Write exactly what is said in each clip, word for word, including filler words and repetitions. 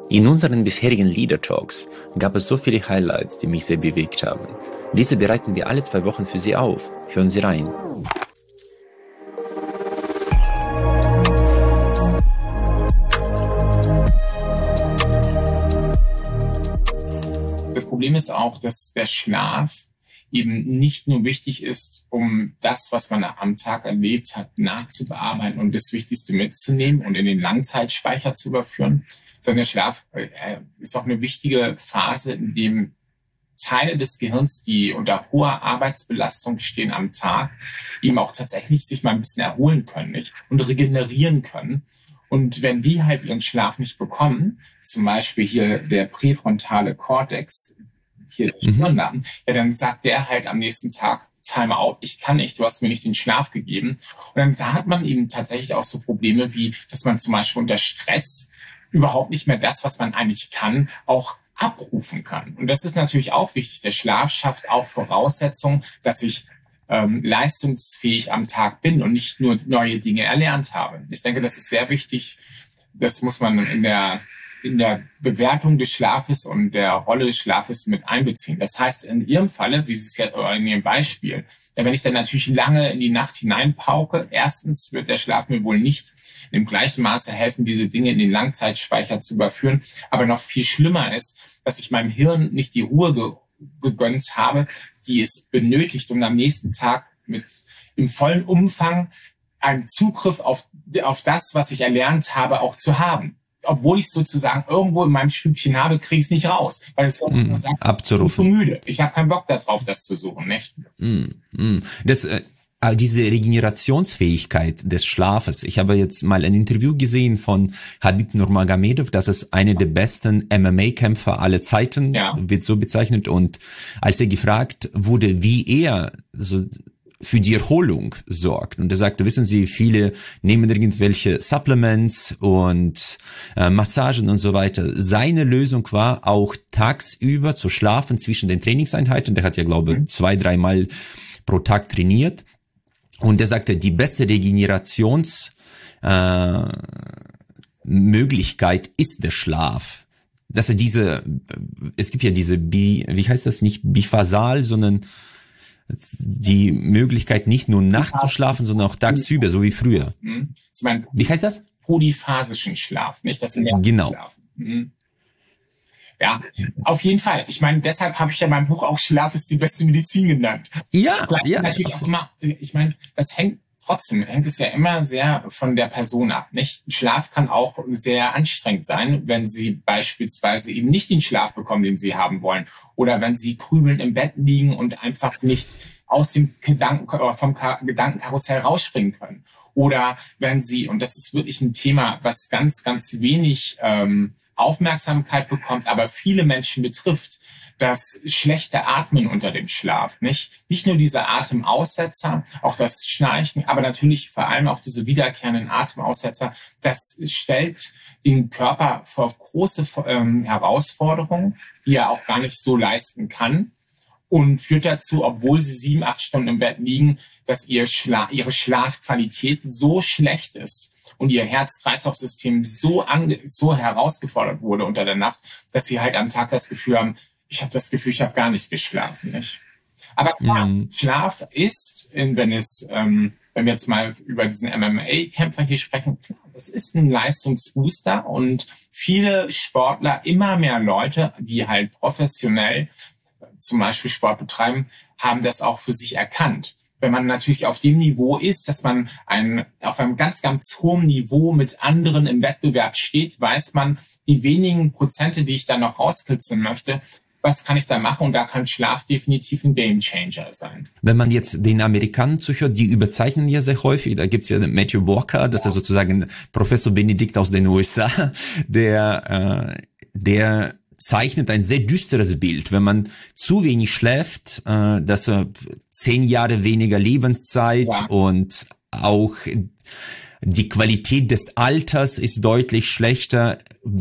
In unseren bisherigen Leader Talks gab es so viele Highlights, die mich sehr bewegt haben. Diese bereiten wir alle zwei Wochen für Sie auf. Hören Sie rein. Das Problem ist auch, dass der Schlaf eben nicht nur wichtig ist, um das, was man am Tag erlebt hat, nachzubearbeiten und das Wichtigste mitzunehmen und in den Langzeitspeicher zu überführen, sondern der Schlaf äh, ist auch eine wichtige Phase, in dem Teile des Gehirns, die unter hoher Arbeitsbelastung stehen am Tag, eben auch tatsächlich sich mal ein bisschen erholen können, nicht? Und regenerieren können. Und wenn die halt ihren Schlaf nicht bekommen, zum Beispiel hier der präfrontale Kortex, hier der Stirnlappen, ja, dann sagt der halt am nächsten Tag, Time out, ich kann nicht, du hast mir nicht den Schlaf gegeben. Und dann hat man eben tatsächlich auch so Probleme wie, dass man zum Beispiel unter Stress überhaupt nicht mehr das, was man eigentlich kann, auch abrufen kann. Und das ist natürlich auch wichtig. Der Schlaf schafft auch Voraussetzungen, dass ich ähm, leistungsfähig am Tag bin und nicht nur neue Dinge erlernt habe. Ich denke, das ist sehr wichtig. Das muss man in der in der Bewertung des Schlafes und der Rolle des Schlafes mit einbeziehen. Das heißt, in Ihrem Falle, wie Sie es ja in Ihrem Beispiel, wenn ich dann natürlich lange in die Nacht hineinpauke, erstens wird der Schlaf mir wohl nicht im gleichen Maße helfen, diese Dinge in den Langzeitspeicher zu überführen. Aber noch viel schlimmer ist, dass ich meinem Hirn nicht die Ruhe ge- gegönnt habe, die es benötigt, um am nächsten Tag mit im vollen Umfang einen Zugriff auf, auf das, was ich erlernt habe, auch zu haben. Obwohl ich es sozusagen irgendwo in meinem Stübchen habe, kriege ich es nicht raus. Weil es irgendwo mm, sagt, abzurufen. Ich bin zu müde. Ich habe keinen Bock darauf, das zu suchen. Nicht? Mm, mm. Das, äh, diese Regenerationsfähigkeit des Schlafes. Ich habe jetzt mal ein Interview gesehen von Khabib Nurmagomedov. Das ist einer der besten M M A-Kämpfer aller Zeiten, ja. Wird so bezeichnet. Und als er gefragt wurde, wie er so für die Erholung sorgt. Und er sagte, wissen Sie, viele nehmen irgendwelche Supplements und äh, Massagen und so weiter. Seine Lösung war auch tagsüber zu schlafen zwischen den Trainingseinheiten. Der hat ja, glaube ich, zwei, dreimal pro Tag trainiert. Und er sagte, die beste Regenerations äh, Möglichkeit ist der Schlaf. Dass er diese, es gibt ja diese, Bi, wie heißt das, nicht biphasal, sondern die Möglichkeit, nicht nur nachts zu schlafen, sondern auch tagsüber, so wie früher. Mhm. Ich meine, wie heißt das? Polyphasischen Schlaf, nicht das Nerven Genau. Schlafen. Mhm. Ja, auf jeden Fall. Ich meine, deshalb habe ich ja mein Buch auch Schlaf ist die beste Medizin genannt. Ja, ja. Natürlich auch immer, ich meine, das hängt trotzdem, hängt es ja immer sehr von der Person ab, nicht? Schlaf kann auch sehr anstrengend sein, wenn Sie beispielsweise eben nicht den Schlaf bekommen, den Sie haben wollen. Oder wenn Sie grübelnd im Bett liegen und einfach nicht aus dem Gedanken, vom Gedankenkarussell rausspringen können. Oder wenn Sie, und das ist wirklich ein Thema, was ganz, ganz wenig ähm, Aufmerksamkeit bekommt, aber viele Menschen betrifft, das schlechte Atmen unter dem Schlaf, nicht? Nicht nur diese Atemaussetzer, auch das Schnarchen, aber natürlich vor allem auch diese wiederkehrenden Atemaussetzer. Das stellt den Körper vor große ähm, Herausforderungen, die er auch gar nicht so leisten kann und führt dazu, obwohl sie sieben, acht Stunden im Bett liegen, dass ihr Schla- ihre Schlafqualität so schlecht ist und ihr Herz-Kreislauf-System so, ange- so herausgefordert wurde unter der Nacht, dass sie halt am Tag das Gefühl haben, ich habe das Gefühl, ich habe gar nicht geschlafen. Nicht? Aber klar, mm. Schlaf ist, wenn es, ähm, wenn wir jetzt mal über diesen M M A-Kämpfer hier sprechen, klar, das ist ein Leistungsbooster und viele Sportler, immer mehr Leute, die halt professionell zum Beispiel Sport betreiben, haben das auch für sich erkannt. Wenn man natürlich auf dem Niveau ist, dass man ein, auf einem ganz, ganz hohen Niveau mit anderen im Wettbewerb steht, weiß man, die wenigen Prozente, die ich da noch rauskitzeln möchte, was kann ich da machen? Und da kann Schlaf definitiv ein Gamechanger sein. Wenn man jetzt den Amerikanern zuhört, die überzeichnen ja sehr häufig. Da gibt's ja Matthew Walker, das ja. ist sozusagen Professor Benedikt aus den U S A, der, äh, der zeichnet ein sehr düsteres Bild. Wenn man zu wenig schläft, äh, dass er zehn Jahre weniger Lebenszeit ja. und auch die Qualität des Alters ist deutlich schlechter.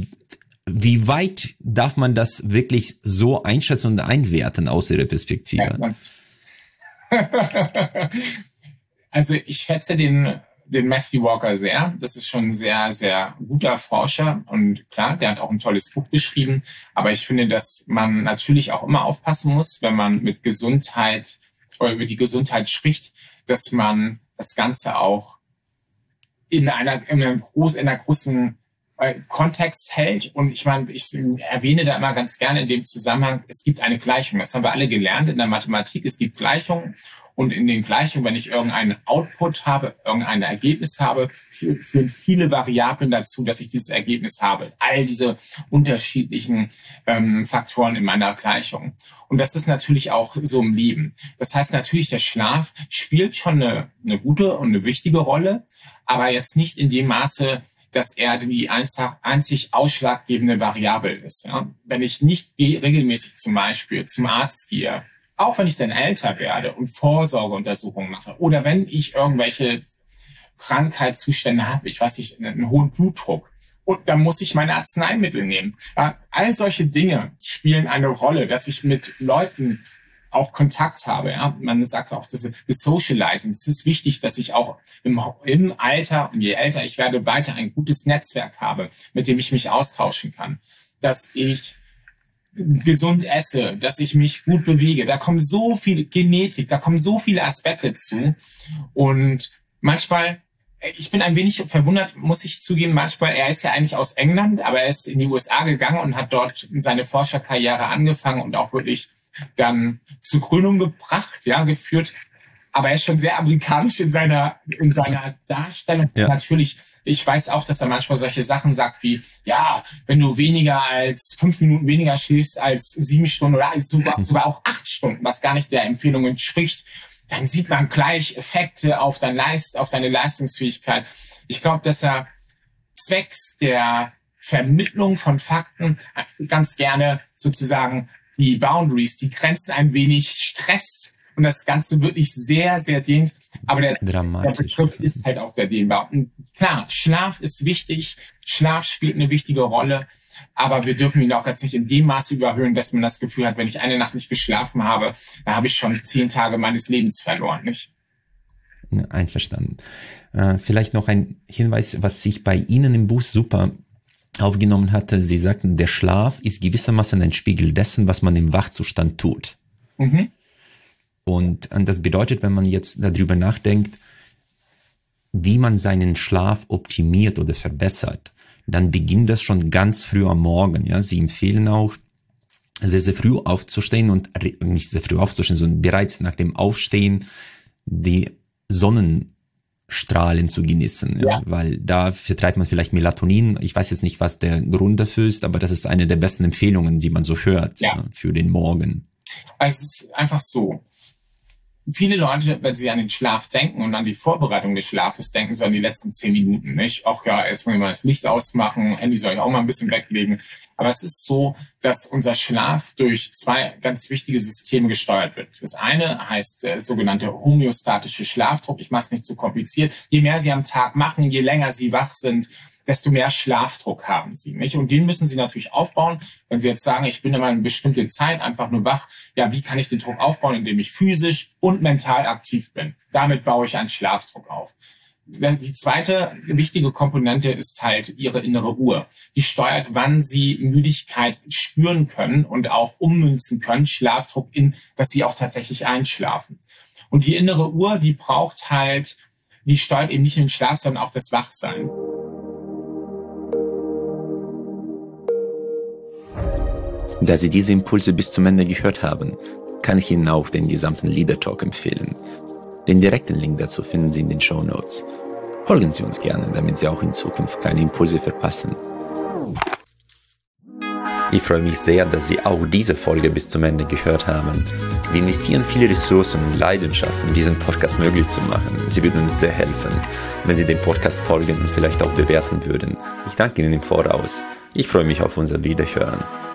Wie weit darf man das wirklich so einschätzen und einwerten aus Ihrer Perspektive? Ja, also ich schätze den den Matthew Walker sehr. Das ist schon ein sehr, sehr guter Forscher. Und klar, der hat auch ein tolles Buch geschrieben. Aber ich finde, dass man natürlich auch immer aufpassen muss, wenn man mit Gesundheit oder über die Gesundheit spricht, dass man das Ganze auch in einer, in einer, groß, in einer großen Kontext hält. Und ich meine, ich erwähne da immer ganz gerne in dem Zusammenhang, es gibt eine Gleichung. Das haben wir alle gelernt in der Mathematik. Es gibt Gleichungen. Und in den Gleichungen, wenn ich irgendeinen Output habe, irgendein Ergebnis habe, führen viele Variablen dazu, dass ich dieses Ergebnis habe. All diese unterschiedlichen ähm, Faktoren in meiner Gleichung. Und das ist natürlich auch so im Leben. Das heißt natürlich, der Schlaf spielt schon eine, eine gute und eine wichtige Rolle, aber jetzt nicht in dem Maße, dass er die einzig ausschlaggebende Variable ist. Ja? Wenn ich nicht regelmäßig zum Beispiel zum Arzt gehe, auch wenn ich dann älter werde und Vorsorgeuntersuchungen mache oder wenn ich irgendwelche Krankheitszustände habe, ich weiß nicht, einen hohen Blutdruck, und dann muss ich meine Arzneimittel nehmen. Ja, all solche Dinge spielen eine Rolle, dass ich mit Leuten auch Kontakt habe. Ja? Man sagt auch, das, das Socializing. Es ist wichtig, dass ich auch im, im Alter, und je älter ich werde, weiter ein gutes Netzwerk habe, mit dem ich mich austauschen kann. Dass ich gesund esse, dass ich mich gut bewege. Da kommen so viele Genetik, da kommen so viele Aspekte zu. Und manchmal, ich bin ein wenig verwundert, muss ich zugeben, manchmal, er ist ja eigentlich aus England, aber er ist in die U S A gegangen und hat dort seine Forscherkarriere angefangen und auch wirklich dann zur Krönung gebracht, ja, geführt. Aber er ist schon sehr amerikanisch in seiner, in seiner Darstellung. Ja. Natürlich, ich weiß auch, dass er manchmal solche Sachen sagt wie, ja, wenn du weniger als fünf Minuten weniger schläfst als sieben Stunden oder sogar, sogar auch acht Stunden, was gar nicht der Empfehlung entspricht, dann sieht man gleich Effekte auf, dein Leist, auf deine Leistungsfähigkeit. Ich glaube, dass er zwecks der Vermittlung von Fakten ganz gerne sozusagen die Boundaries, die Grenzen ein wenig stresst und das Ganze wirklich sehr, sehr dehnt. Aber der, der Begriff ist halt auch sehr dehnbar. Und klar, Schlaf ist wichtig, Schlaf spielt eine wichtige Rolle, aber wir dürfen ihn auch jetzt nicht in dem Maße überhöhen, dass man das Gefühl hat, wenn ich eine Nacht nicht geschlafen habe, dann habe ich schon zehn Tage meines Lebens verloren, nicht? Einverstanden. Äh, vielleicht noch ein Hinweis, was sich bei Ihnen im Buch super aufgenommen hatte. Sie sagten, der Schlaf ist gewissermaßen ein Spiegel dessen, was man im Wachzustand tut. Mhm. Und, und das bedeutet, wenn man jetzt darüber nachdenkt, wie man seinen Schlaf optimiert oder verbessert, dann beginnt das schon ganz früh am Morgen. Ja, Sie empfehlen auch, sehr, sehr früh aufzustehen und nicht sehr früh aufzustehen, sondern bereits nach dem Aufstehen die Sonnenstrahlen zu genießen, ja, ja. Weil da vertreibt man vielleicht Melatonin. Ich weiß jetzt nicht, was der Grund dafür ist, aber das ist eine der besten Empfehlungen, die man so hört, ja. Ja, für den Morgen. Also es ist einfach so. Viele Leute, wenn sie an den Schlaf denken und an die Vorbereitung des Schlafes denken, so an die letzten zehn Minuten, nicht? Ach ja, jetzt wollen wir mal das Licht ausmachen, Handy soll ich auch mal ein bisschen weglegen. Aber es ist so, dass unser Schlaf durch zwei ganz wichtige Systeme gesteuert wird. Das eine heißt der sogenannte homöostatische Schlafdruck. Ich mache es nicht zu kompliziert. Je mehr Sie am Tag machen, je länger Sie wach sind, desto mehr Schlafdruck haben Sie, nicht? Und den müssen Sie natürlich aufbauen. Wenn Sie jetzt sagen, ich bin immer eine bestimmte Zeit einfach nur wach, ja, wie kann ich den Druck aufbauen, indem ich physisch und mental aktiv bin? Damit baue ich einen Schlafdruck auf. Die zweite wichtige Komponente ist halt Ihre innere Uhr. Die steuert, wann Sie Müdigkeit spüren können und auch ummünzen können, Schlafdruck in, dass Sie auch tatsächlich einschlafen. Und die innere Uhr, die braucht halt, die steuert eben nicht nur den Schlaf, sondern auch das Wachsein. Da Sie diese Impulse bis zum Ende gehört haben, kann ich Ihnen auch den gesamten Leader Talk empfehlen. Den direkten Link dazu finden Sie in den Shownotes. Folgen Sie uns gerne, damit Sie auch in Zukunft keine Impulse verpassen. Ich freue mich sehr, dass Sie auch diese Folge bis zum Ende gehört haben. Wir investieren viele Ressourcen und Leidenschaft, um diesen Podcast möglich zu machen. Sie würden uns sehr helfen, wenn Sie dem Podcast folgen und vielleicht auch bewerten würden. Ich danke Ihnen im Voraus. Ich freue mich auf unser Wiederhören.